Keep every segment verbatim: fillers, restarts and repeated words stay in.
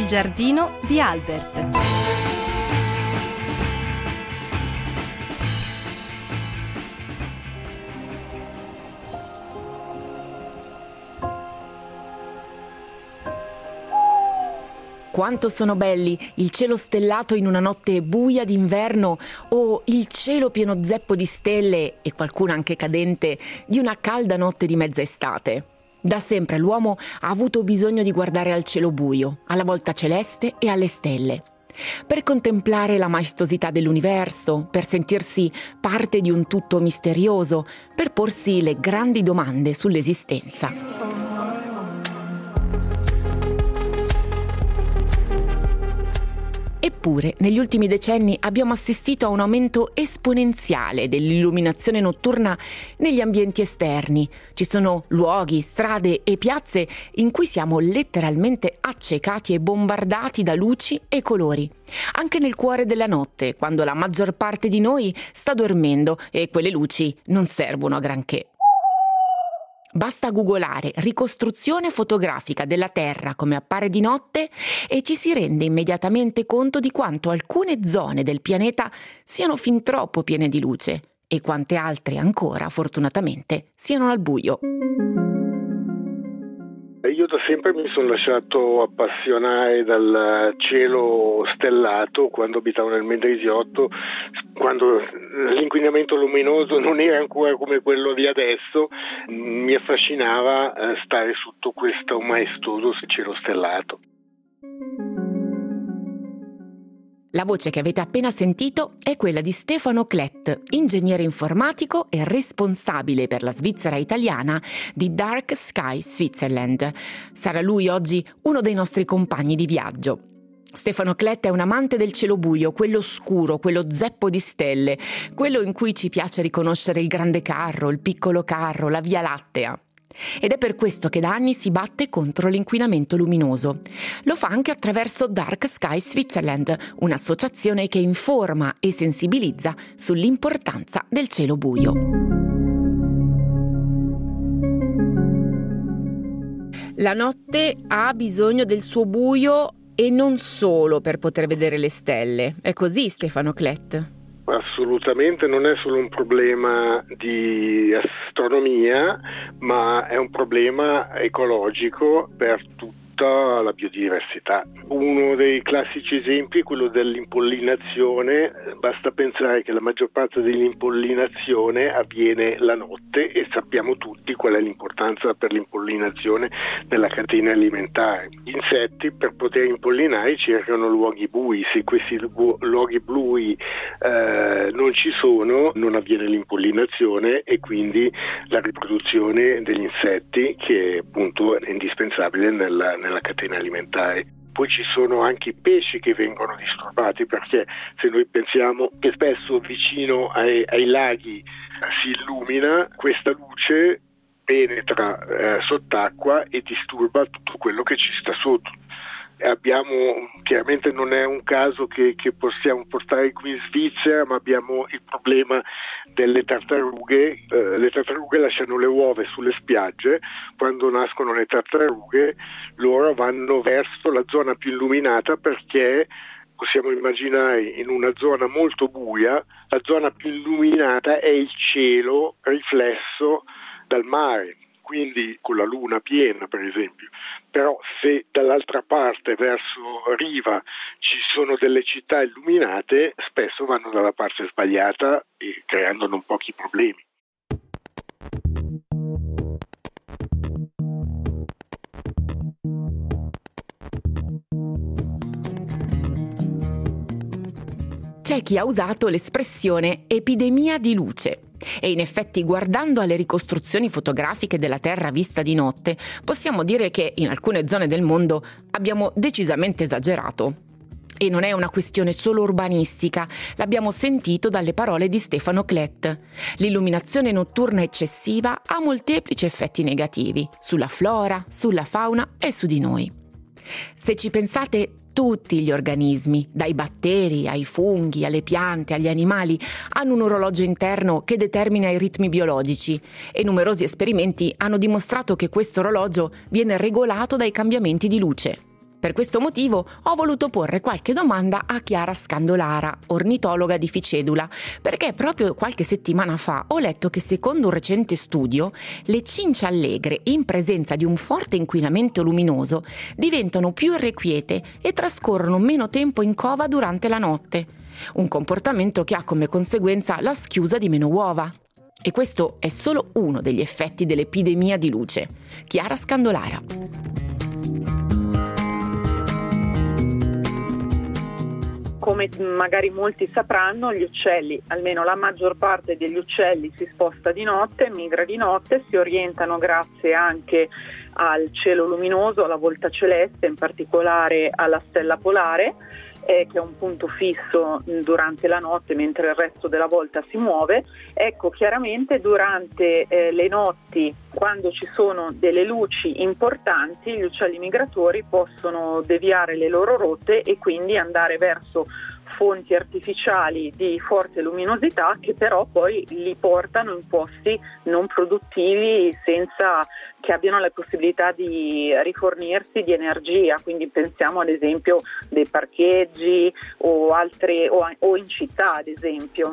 giardino di Albert. Quanto sono belli il cielo stellato in una notte buia d'inverno o il cielo pieno zeppo di stelle e qualcuno anche cadente di una calda notte di mezza estate. Da sempre l'uomo ha avuto bisogno di guardare al cielo buio, alla volta celeste e alle stelle, per contemplare la maestosità dell'universo, per sentirsi parte di un tutto misterioso, per porsi le grandi domande sull'esistenza. Eppure, negli ultimi decenni abbiamo assistito a un aumento esponenziale dell'illuminazione notturna negli ambienti esterni. Ci sono luoghi, strade e piazze in cui siamo letteralmente accecati e bombardati da luci e colori. Anche nel cuore della notte, quando la maggior parte di noi sta dormendo e quelle luci non servono a granché. Basta googolare ricostruzione fotografica della Terra come appare di notte e ci si rende immediatamente conto di quanto alcune zone del pianeta siano fin troppo piene di luce e quante altre ancora, fortunatamente, siano al buio. Io da sempre mi sono lasciato appassionare dal cielo stellato quando abitavo nel Mendrisiotto, quando l'inquinamento luminoso non era ancora come quello di adesso. Mi affascinava stare sotto questo maestoso cielo stellato. La voce che avete appena sentito è quella di Stefano Klett, ingegnere informatico e responsabile per la Svizzera italiana di Dark Sky Switzerland. Sarà lui oggi uno dei nostri compagni di viaggio. Stefano Klett è un amante del cielo buio, quello scuro, quello zeppo di stelle, quello in cui ci piace riconoscere il grande carro, il piccolo carro, la Via Lattea. Ed è per questo che da anni si batte contro l'inquinamento luminoso. Lo fa anche attraverso Dark Sky Switzerland, un'associazione che informa e sensibilizza sull'importanza del cielo buio. La notte ha bisogno del suo buio e non solo per poter vedere le stelle. È così, Stefano Klett? Assolutamente, non è solo un problema di astronomia, ma è un problema ecologico per tutta la biodiversità. Uno dei classici esempi è quello dell'impollinazione. Basta pensare che la maggior parte dell'impollinazione avviene la notte e sappiamo tutti qual è l'importanza per l'impollinazione della catena alimentare. Gli insetti, per poter impollinare, cercano luoghi bui. Se questi luoghi bui eh, non ci sono, non avviene l'impollinazione e quindi la riproduzione degli insetti, che appunto è indispensabile nella, nella catena alimentare. Poi ci sono anche i pesci che vengono disturbati, perché se noi pensiamo che spesso vicino ai, ai laghi si illumina, questa luce penetra eh, sott'acqua e disturba tutto quello che ci sta sotto. Abbiamo, chiaramente non è un caso che, che possiamo portare qui in Svizzera, ma abbiamo il problema delle tartarughe. Eh, le tartarughe lasciano le uova sulle spiagge. Quando nascono le tartarughe, loro vanno verso la zona più illuminata, perché possiamo immaginare in una zona molto buia, la zona più illuminata è il cielo riflesso dal mare, quindi con la luna piena per esempio. Però se dall'altra parte verso riva ci sono delle città illuminate, spesso vanno dalla parte sbagliata e creando non pochi problemi. C'è chi ha usato l'espressione epidemia di luce. E in effetti, guardando alle ricostruzioni fotografiche della Terra vista di notte, possiamo dire che in alcune zone del mondo abbiamo decisamente esagerato. E non è una questione solo urbanistica, l'abbiamo sentito dalle parole di Stefano Klett. L'illuminazione notturna eccessiva ha molteplici effetti negativi sulla flora, sulla fauna e su di noi. Se ci pensate, tutti gli organismi, dai batteri ai funghi, alle piante, agli animali, hanno un orologio interno che determina i ritmi biologici e numerosi esperimenti hanno dimostrato che questo orologio viene regolato dai cambiamenti di luce. Per questo motivo ho voluto porre qualche domanda a Chiara Scandolara, ornitologa di Ficedula, perché proprio qualche settimana fa ho letto che secondo un recente studio le cince allegre in presenza di un forte inquinamento luminoso diventano più irrequiete e trascorrono meno tempo in cova durante la notte, un comportamento che ha come conseguenza la schiusa di meno uova. E questo è solo uno degli effetti dell'epidemia di luce. Chiara Scandolara. Come magari molti sapranno, gli uccelli, almeno la maggior parte degli uccelli, si sposta di notte, migra di notte, si orientano grazie anche al cielo luminoso, alla volta celeste, in particolare alla stella polare, eh, che è un punto fisso durante la notte mentre il resto della volta si muove. Ecco, chiaramente durante eh, le notti, quando ci sono delle luci importanti, gli uccelli migratori possono deviare le loro rotte e quindi andare verso fonti artificiali di forte luminosità che però poi li portano in posti non produttivi senza che abbiano la possibilità di rifornirsi di energia, quindi pensiamo ad esempio dei parcheggi o altre o, o in città ad esempio.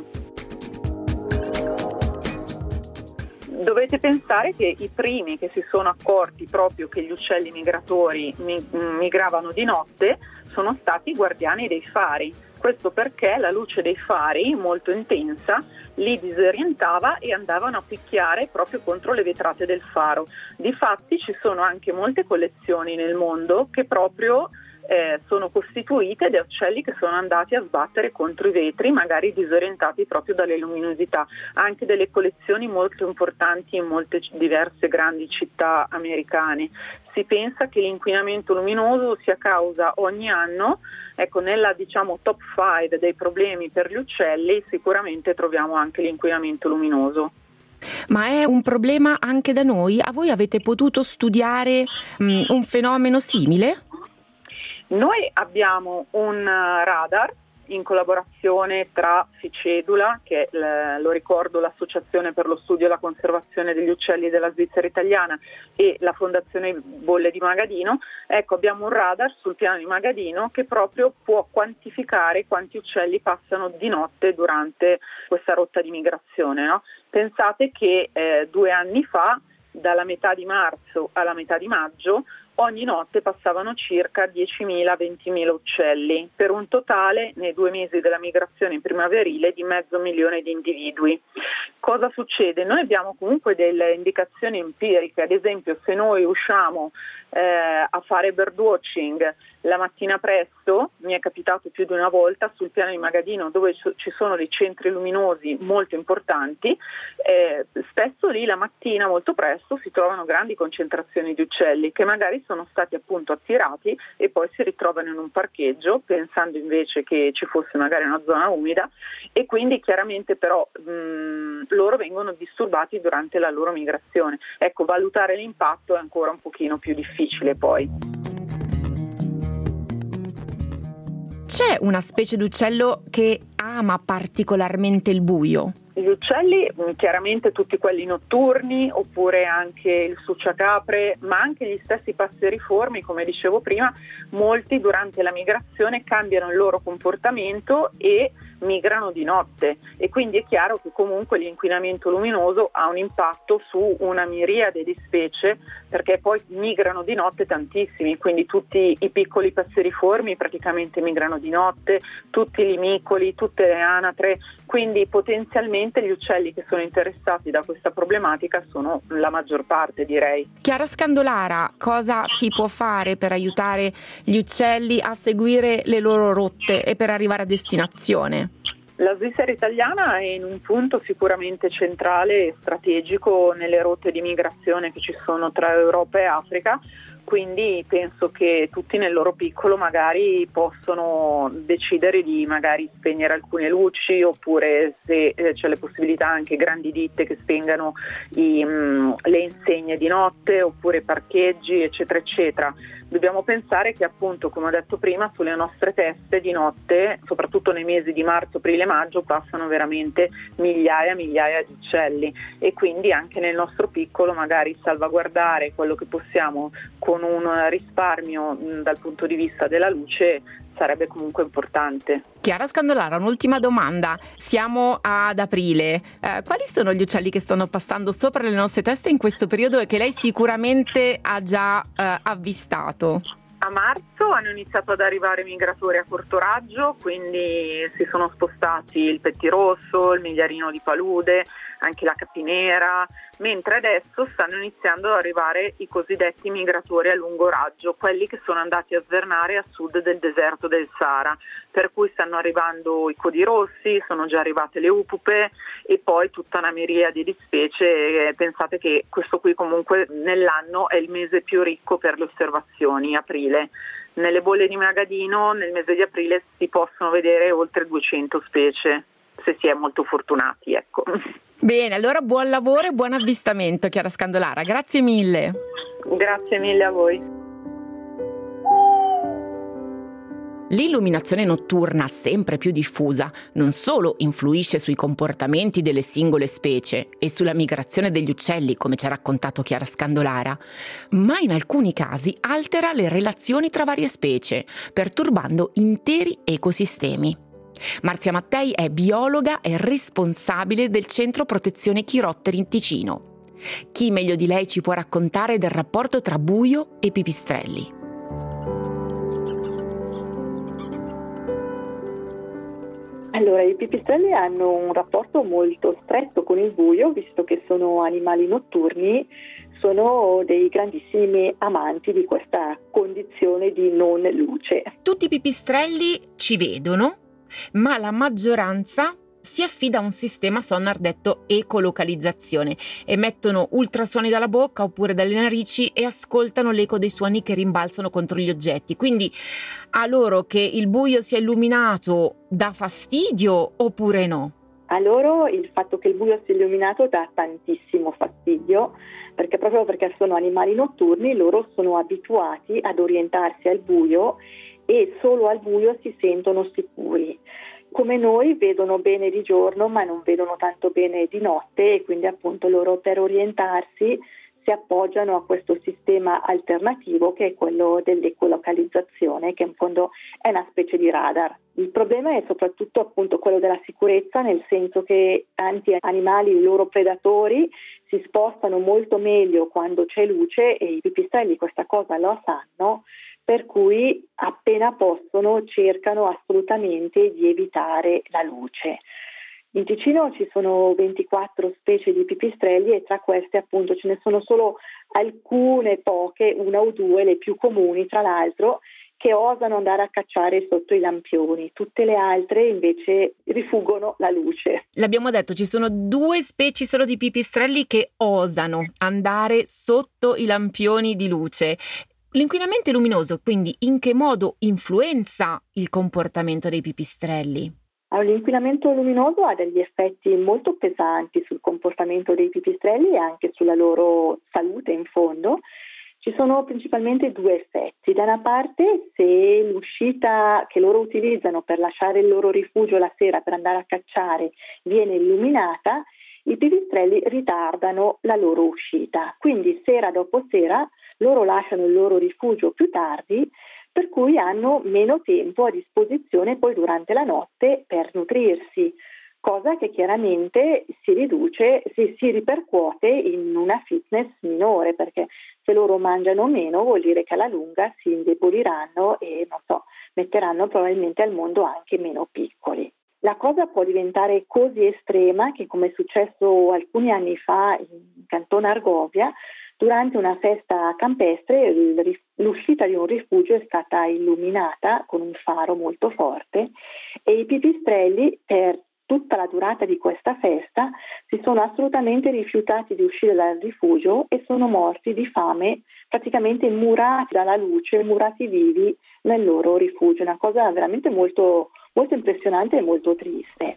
Dovete pensare che i primi che si sono accorti proprio che gli uccelli migratori migravano di notte sono stati i guardiani dei fari. Questo perché la luce dei fari, molto intensa, li disorientava e andavano a picchiare proprio contro le vetrate del faro. Difatti ci sono anche molte collezioni nel mondo che proprio Eh, sono costituite da uccelli che sono andati a sbattere contro i vetri, magari disorientati proprio dalle luminosità. Anche delle collezioni molto importanti in molte diverse grandi città americane. Si pensa che l'inquinamento luminoso sia causa ogni anno, ecco, nella diciamo top five dei problemi per gli uccelli sicuramente troviamo anche l'inquinamento luminoso. Ma è un problema anche da noi? A voi avete potuto studiare mh, un fenomeno simile? Noi abbiamo un radar in collaborazione tra Ficedula, che è, lo ricordo, l'associazione per lo studio e la conservazione degli uccelli della Svizzera italiana, e la Fondazione Bolle di Magadino. Ecco, abbiamo un radar sul piano di Magadino che proprio può quantificare quanti uccelli passano di notte durante questa rotta di migrazione, no? Pensate che eh, due anni fa, dalla metà di marzo alla metà di maggio, ogni notte passavano circa diecimila ventimila uccelli, per un totale nei due mesi della migrazione primaverile di mezzo milione di individui. Cosa succede? Noi abbiamo comunque delle indicazioni empiriche, ad esempio se noi usciamo eh, a fare birdwatching la mattina presto, mi è capitato più di una volta sul piano di Magadino dove ci sono dei centri luminosi molto importanti, eh, spesso lì la mattina molto presto si trovano grandi concentrazioni di uccelli che magari sono stati appunto attirati e poi si ritrovano in un parcheggio pensando invece che ci fosse magari una zona umida, e quindi chiaramente però mh, loro vengono disturbati durante la loro migrazione. Ecco, valutare l'impatto è ancora un pochino più difficile poi. C'è una specie d'uccello che ama particolarmente il buio? Gli uccelli, chiaramente tutti quelli notturni, oppure anche il succiacapre, ma anche gli stessi passeriformi, come dicevo prima, molti durante la migrazione cambiano il loro comportamento e migrano di notte, e quindi è chiaro che comunque l'inquinamento luminoso ha un impatto su una miriade di specie, perché poi migrano di notte tantissimi, quindi tutti i piccoli passeriformi praticamente migrano di notte, tutti i limicoli, tutte le anatre, quindi potenzialmente gli uccelli che sono interessati da questa problematica sono la maggior parte, direi. Chiara Scandolara, cosa si può fare per aiutare gli uccelli a seguire le loro rotte e per arrivare a destinazione? La Svizzera italiana è in un punto sicuramente centrale e strategico nelle rotte di migrazione che ci sono tra Europa e Africa, quindi penso che tutti nel loro piccolo magari possono decidere di magari spegnere alcune luci, oppure se eh, c'è le possibilità anche grandi ditte che spengano i, mh, le insegne di notte, oppure parcheggi eccetera eccetera. Dobbiamo pensare che appunto, come ho detto prima, sulle nostre teste di notte, soprattutto nei mesi di marzo, aprile e maggio, passano veramente migliaia e migliaia di uccelli, e quindi anche nel nostro piccolo magari salvaguardare quello che possiamo con un risparmio mh, dal punto di vista della luce sarebbe comunque importante. Chiara Scandolara, un'ultima domanda. Siamo ad aprile. Eh, quali sono gli uccelli che stanno passando sopra le nostre teste in questo periodo e che lei sicuramente ha già eh, avvistato? A marzo hanno iniziato ad arrivare migratori a corto raggio, quindi si sono spostati il pettirosso, il migliarino di palude, anche la capinera, mentre adesso stanno iniziando ad arrivare i cosiddetti migratori a lungo raggio, quelli che sono andati a svernare a sud del deserto del Sahara, per cui stanno arrivando i codirossi, sono già arrivate le upupe e poi tutta una miriade di specie. Pensate che questo qui comunque nell'anno è il mese più ricco per le osservazioni, aprile. Nelle bolle di Magadino nel mese di aprile si possono vedere oltre duecento specie, se si è molto fortunati, ecco. Bene, allora buon lavoro e buon avvistamento, Chiara Scandolara. Grazie mille. Grazie mille a voi. L'illuminazione notturna, sempre più diffusa, non solo influisce sui comportamenti delle singole specie e sulla migrazione degli uccelli, come ci ha raccontato Chiara Scandolara, ma in alcuni casi altera le relazioni tra varie specie, perturbando interi ecosistemi. Marzia Mattei è biologa e responsabile del Centro Protezione Chirotteri in Ticino. Chi meglio di lei ci può raccontare del rapporto tra buio e pipistrelli? Allora, i pipistrelli hanno un rapporto molto stretto con il buio, visto che sono animali notturni, sono dei grandissimi amanti di questa condizione di non luce. Tutti i pipistrelli ci vedono, ma la maggioranza si affida a un sistema sonar detto ecolocalizzazione. Emettono ultrasuoni dalla bocca oppure dalle narici e ascoltano l'eco dei suoni che rimbalzano contro gli oggetti. Quindi a loro che il buio sia illuminato dà fastidio oppure no? A loro il fatto che il buio sia illuminato dà tantissimo fastidio, perché proprio perché sono animali notturni loro sono abituati ad orientarsi al buio e solo al buio si sentono sicuri. Come noi vedono bene di giorno ma non vedono tanto bene di notte, e quindi appunto loro per orientarsi si appoggiano a questo sistema alternativo che è quello dell'ecolocalizzazione, che in fondo è una specie di radar. Il problema è soprattutto appunto quello della sicurezza, nel senso che tanti animali, i loro predatori, si spostano molto meglio quando c'è luce e i pipistrelli questa cosa lo sanno, per cui appena possono cercano assolutamente di evitare la luce. In Ticino ci sono ventiquattro specie di pipistrelli e tra queste appunto ce ne sono solo alcune poche, una o due, le più comuni tra l'altro, che osano andare a cacciare sotto i lampioni. Tutte le altre invece rifuggono la luce. L'abbiamo detto, ci sono due specie solo di pipistrelli che osano andare sotto i lampioni di luce. L'inquinamento luminoso, quindi, in che modo influenza il comportamento dei pipistrelli? Allora, l'inquinamento luminoso ha degli effetti molto pesanti sul comportamento dei pipistrelli e anche sulla loro salute in fondo. Ci sono principalmente due effetti. Da una parte, se l'uscita che loro utilizzano per lasciare il loro rifugio la sera per andare a cacciare viene illuminata, i pipistrelli ritardano la loro uscita. Quindi sera dopo sera loro lasciano il loro rifugio più tardi, per cui hanno meno tempo a disposizione poi durante la notte per nutrirsi, cosa che chiaramente si riduce, si, si ripercuote in una fitness minore, perché se loro mangiano meno vuol dire che alla lunga si indeboliranno e non so, metteranno probabilmente al mondo anche meno piccoli. La cosa può diventare così estrema che, come è successo alcuni anni fa in Cantone Argovia, durante una festa campestre il, l'uscita di un rifugio è stata illuminata con un faro molto forte e i pipistrelli per tutta la durata di questa festa si sono assolutamente rifiutati di uscire dal rifugio e sono morti di fame, praticamente murati dalla luce, murati vivi nel loro rifugio. Una cosa veramente molto, molto impressionante e molto triste.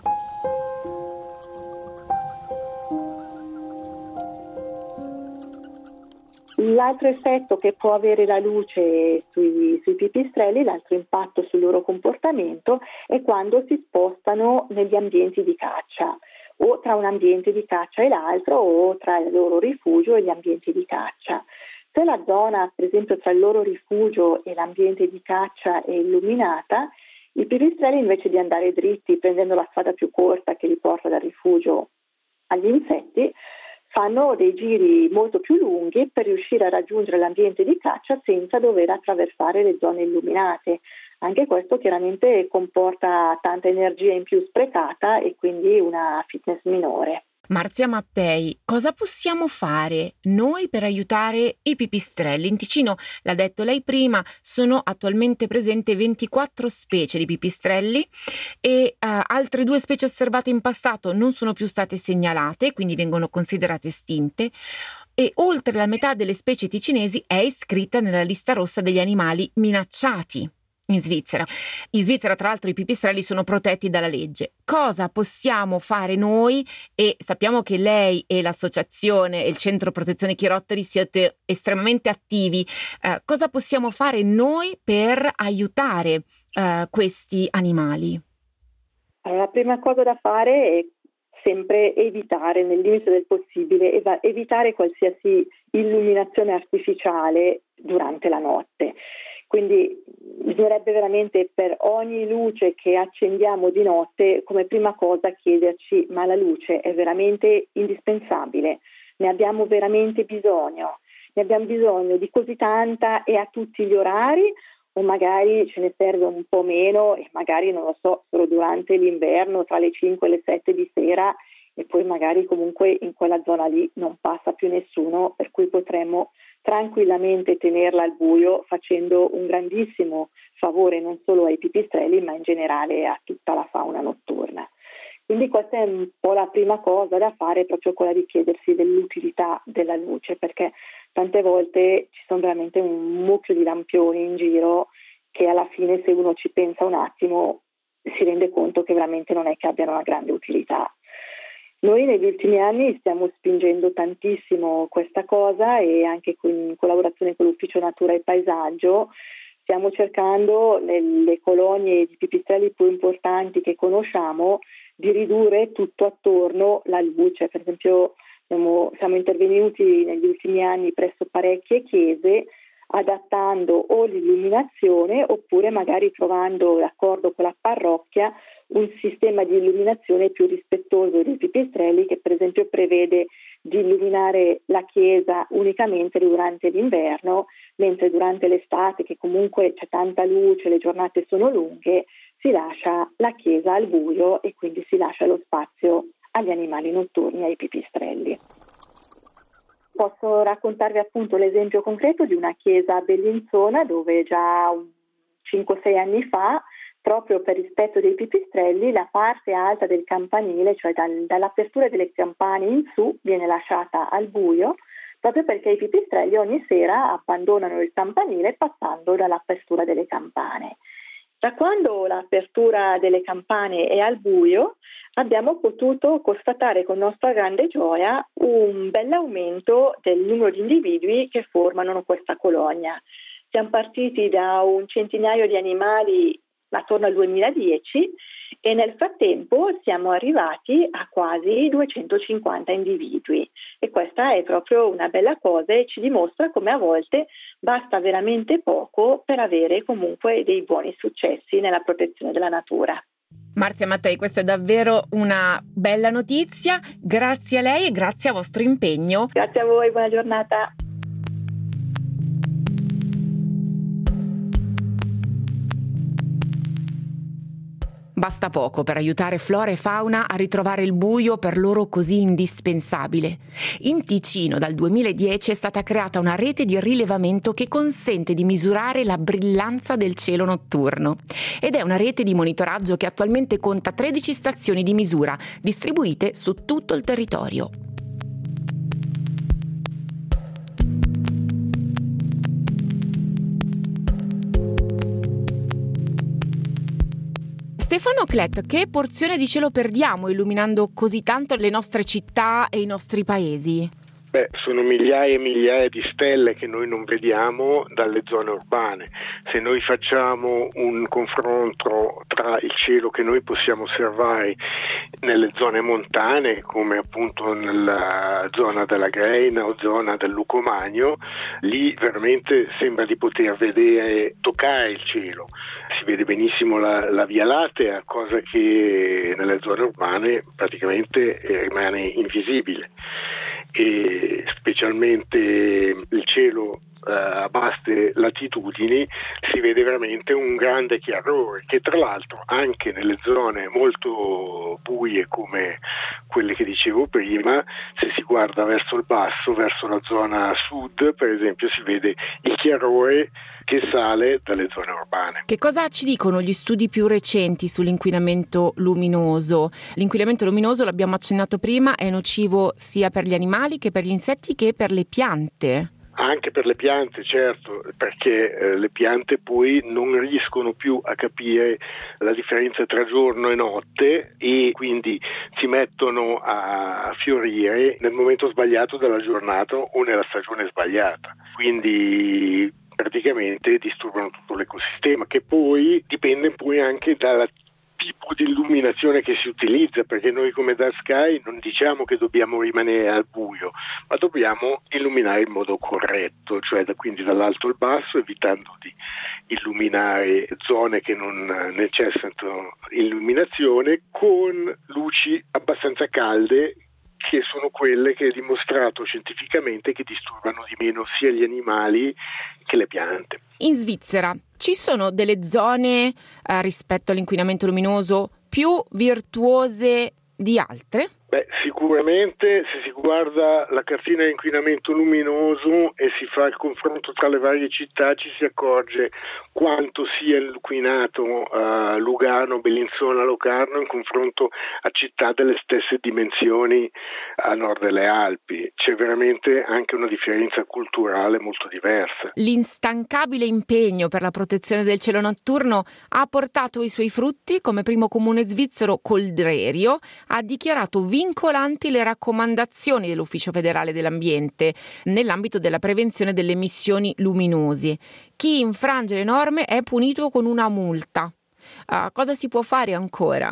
L'altro effetto che può avere la luce sui, sui pipistrelli, l'altro impatto sul loro comportamento, è quando si spostano negli ambienti di caccia, o tra un ambiente di caccia e l'altro, o tra il loro rifugio e gli ambienti di caccia. Se la zona, per esempio, tra il loro rifugio e l'ambiente di caccia è illuminata, i pipistrelli, invece di andare dritti prendendo la strada più corta che li porta dal rifugio agli insetti, fanno dei giri molto più lunghi per riuscire a raggiungere l'ambiente di caccia senza dover attraversare le zone illuminate. Anche questo chiaramente comporta tanta energia in più sprecata e quindi una fitness minore. Marzia Mattei, cosa possiamo fare noi per aiutare i pipistrelli? In Ticino, l'ha detto lei prima, sono attualmente presenti ventiquattro specie di pipistrelli e uh, altre due specie osservate in passato non sono più state segnalate, quindi vengono considerate estinte. E oltre la metà delle specie ticinesi è iscritta nella lista rossa degli animali minacciati in Svizzera. In Svizzera, tra l'altro, i pipistrelli sono protetti dalla legge. Cosa possiamo fare noi? E sappiamo che lei e l'associazione e il centro protezione chirotteri siete estremamente attivi. Eh, cosa possiamo fare noi per aiutare eh, questi animali? Allora, la prima cosa da fare è sempre evitare, nel limite del possibile, ev- evitare qualsiasi illuminazione artificiale durante la notte. Quindi bisognerebbe veramente, per ogni luce che accendiamo di notte, come prima cosa chiederci: ma la luce è veramente indispensabile? Ne abbiamo veramente bisogno? Ne abbiamo bisogno di così tanta e a tutti gli orari? O magari ce ne serve un po' meno e magari, non lo so, solo durante l'inverno tra le cinque e le sette di sera, e poi magari comunque in quella zona lì non passa più nessuno, per cui potremmo tranquillamente tenerla al buio, facendo un grandissimo favore non solo ai pipistrelli ma in generale a tutta la fauna notturna. Quindi questa è un po' la prima cosa da fare, proprio quella di chiedersi dell'utilità della luce, perché tante volte ci sono veramente un mucchio di lampioni in giro che alla fine, se uno ci pensa un attimo, si rende conto che veramente non è che abbiano una grande utilità. Noi negli ultimi anni stiamo spingendo tantissimo questa cosa, e anche in collaborazione con l'Ufficio Natura e Paesaggio stiamo cercando, nelle colonie di pipistrelli più importanti che conosciamo, di ridurre tutto attorno la luce. Per esempio siamo, siamo intervenuti negli ultimi anni presso parecchie chiese, adattando o l'illuminazione oppure magari trovando, d'accordo con la parrocchia, un sistema di illuminazione più rispettoso dei pipistrelli, che per esempio prevede di illuminare la chiesa unicamente durante l'inverno, mentre durante l'estate, che comunque c'è tanta luce, le giornate sono lunghe, si lascia la chiesa al buio e quindi si lascia lo spazio agli animali notturni, ai pipistrelli. Posso raccontarvi appunto l'esempio concreto di una chiesa a Bellinzona, dove già cinque sei anni fa, proprio per rispetto dei pipistrelli, la parte alta del campanile, cioè dal, dall'apertura delle campane in su, viene lasciata al buio, proprio perché i pipistrelli ogni sera abbandonano il campanile passando dall'apertura delle campane. Da quando l'apertura delle campane è al buio, abbiamo potuto constatare con nostra grande gioia un bell'aumento del numero di individui che formano questa colonia. Siamo partiti da un centinaio di animali attorno al duemiladieci e nel frattempo siamo arrivati a quasi duecentocinquanta individui, e questa è proprio una bella cosa e ci dimostra come a volte basta veramente poco per avere comunque dei buoni successi nella protezione della natura. Marzia Mattei, questa è davvero una bella notizia, grazie a lei e grazie al vostro impegno. Grazie a voi, buona giornata. Basta poco per aiutare flora e fauna a ritrovare il buio per loro così indispensabile. In Ticino dal duemiladieci è stata creata una rete di rilevamento che consente di misurare la brillanza del cielo notturno. Ed è una rete di monitoraggio che attualmente conta tredici stazioni di misura, distribuite su tutto il territorio. Stefano Clet, che porzione di cielo perdiamo illuminando così tanto le nostre città e i nostri paesi? Beh, sono migliaia e migliaia di stelle che noi non vediamo dalle zone urbane. Se noi facciamo un confronto tra il cielo che noi possiamo osservare nelle zone montane, come appunto nella zona della Greina o zona del Lucomagno, lì veramente sembra di poter vedere, toccare il cielo. Si vede benissimo la, la Via Lattea, cosa che nelle zone urbane praticamente rimane invisibile. E specialmente il cielo eh, a basse latitudini si vede veramente un grande chiarore, che tra l'altro anche nelle zone molto buie come quelle che dicevo prima, se si guarda verso il basso, verso la zona sud per esempio, si vede il chiarore che sale dalle zone urbane. Che cosa ci dicono gli studi più recenti sull'inquinamento luminoso? L'inquinamento luminoso, l'abbiamo accennato prima, è nocivo sia per gli animali che per gli insetti che per le piante. Anche per le piante, certo, perché eh, le piante poi non riescono più a capire la differenza tra giorno e notte e quindi si mettono a fiorire nel momento sbagliato della giornata o nella stagione sbagliata. Quindi praticamente disturbano tutto l'ecosistema, che poi dipende poi anche dal tipo di illuminazione che si utilizza, perché noi come Dark Sky non diciamo che dobbiamo rimanere al buio, ma dobbiamo illuminare in modo corretto, cioè da, quindi dall'alto al basso, evitando di illuminare zone che non necessitano illuminazione, con luci abbastanza calde, che sono quelle che è dimostrato scientificamente che disturbano di meno sia gli animali che le piante. In Svizzera ci sono delle zone eh, rispetto all'inquinamento luminoso più virtuose di altre? Beh, sicuramente se si guarda la cartina di inquinamento luminoso e si fa il confronto tra le varie città ci si accorge quanto sia inquinato uh, Lugano, Bellinzona, Locarno in confronto a città delle stesse dimensioni a nord delle Alpi. C'è veramente anche una differenza culturale molto diversa. L'instancabile impegno per la protezione del cielo notturno ha portato i suoi frutti, come primo comune svizzero Coldrerio ha dichiarato vincolanti le raccomandazioni dell'Ufficio federale dell'ambiente nell'ambito della prevenzione delle emissioni luminose. Chi infrange le norme è punito con una multa. Uh, cosa si può fare ancora?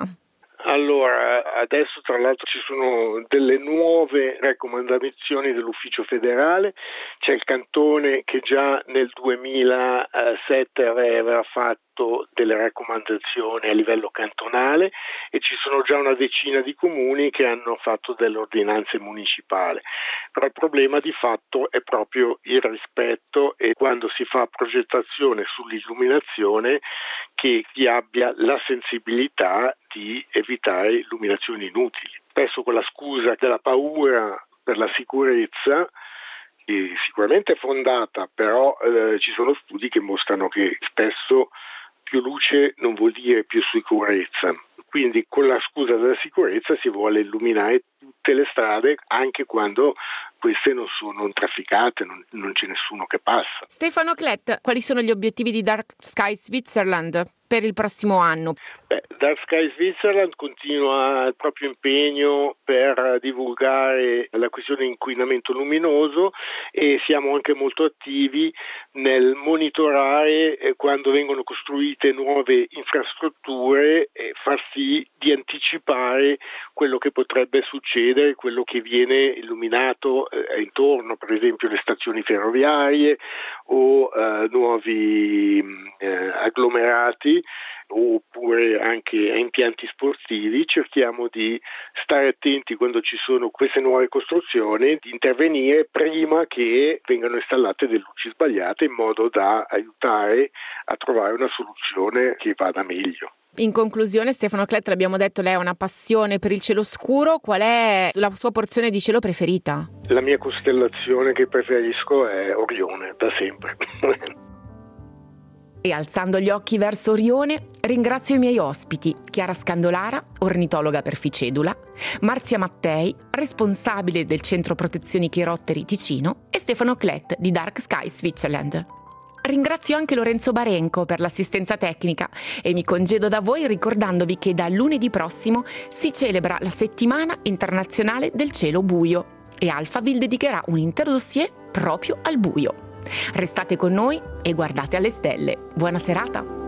Allora, adesso tra l'altro ci sono delle nuove raccomandazioni dell'Ufficio federale, c'è il cantone che già nel duemilasette aveva fatto delle raccomandazioni a livello cantonale e ci sono già una decina di comuni che hanno fatto delle ordinanze municipali, però il problema di fatto è proprio il rispetto e quando si fa progettazione sull'illuminazione che chi abbia la sensibilità di evitare illuminazioni inutili. Spesso con la scusa della paura per la sicurezza, che sicuramente è fondata, però eh, ci sono studi che mostrano che spesso più luce non vuol dire più sicurezza. Quindi con la scusa della sicurezza si vuole illuminare tutte le strade anche quando queste non sono trafficate, non, non c'è nessuno che passa. Stefano Klett, quali sono gli obiettivi di Dark Sky Switzerland per il prossimo anno? Beh, Dark Sky Switzerland continua il proprio impegno per divulgare la questione di inquinamento luminoso e siamo anche molto attivi nel monitorare eh, quando vengono costruite nuove infrastrutture e far sì di anticipare quello che potrebbe succedere, quello che viene illuminato eh, intorno, per esempio le stazioni ferroviarie o eh, nuovi eh, agglomerati oppure anche a impianti sportivi. Cerchiamo di stare attenti quando ci sono queste nuove costruzioni, di intervenire prima che vengano installate delle luci sbagliate in modo da aiutare a trovare una soluzione che vada meglio. In conclusione, Stefano Klett, l'abbiamo detto, lei ha una passione per il cielo scuro. Qual è la sua porzione di cielo preferita? La mia costellazione che preferisco è Orione, da sempre. E alzando gli occhi verso Orione, ringrazio i miei ospiti, Chiara Scandolara, ornitologa per Ficedula, Marzia Mattei, responsabile del Centro Protezioni Chirotteri Ticino, e Stefano Klett di Dark Sky Switzerland. Ringrazio anche Lorenzo Barenco per l'assistenza tecnica e mi congedo da voi ricordandovi che da lunedì prossimo si celebra la Settimana Internazionale del Cielo Buio. e Alphaville dedicherà un intero dossier proprio al buio. Restate con noi e guardate alle stelle. Buona serata!